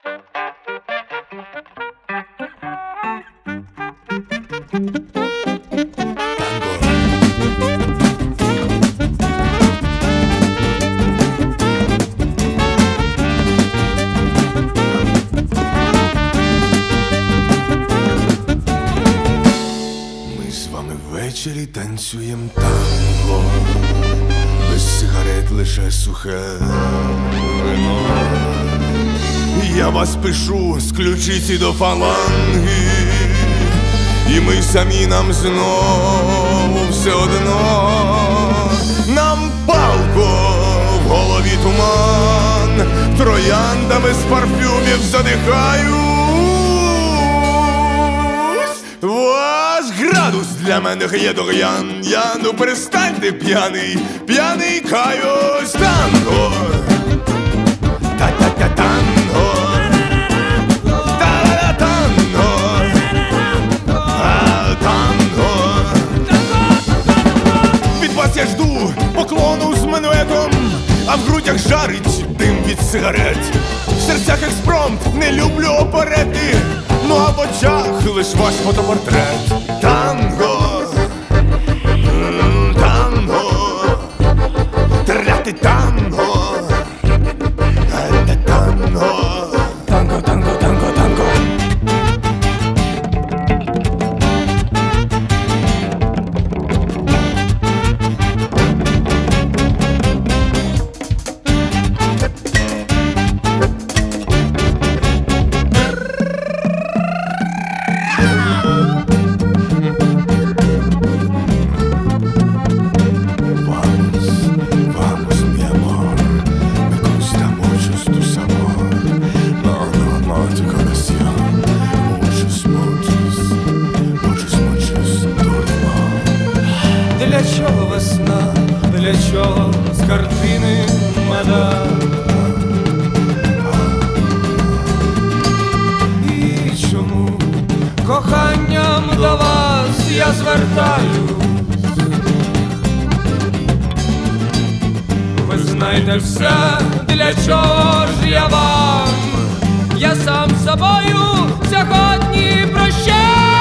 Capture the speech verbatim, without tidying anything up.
Ввечері танцюєм танго, без сигарет лише сухе вино. Я вас пишу з ключиці до фаланги, і ми самі нам знову все одно. Нам палко, в голові туман, трояндами з парфюмів задихаю. Ваш градус для мене гєдог'ян. Я, ну перестаньте, п'яний, п'яний каюсь. Танго, та-та-та-танго, та-та-танго, танго. Від вас я жду поклону з минуетом, а в грудях жарить дим від сигарет. В серцях експромт, не люблю оперети, ну а в очах лиш ваш фотопортрет. Танго, танго, тряти танго, танго, танго, танго, танго, танго. Для чого весна, для чого з картини мадам? І чому коханням до вас я звертаюсь? Ви знаєте все, для чого ж я вам? Я сам з собою сьогодні прощаюсь.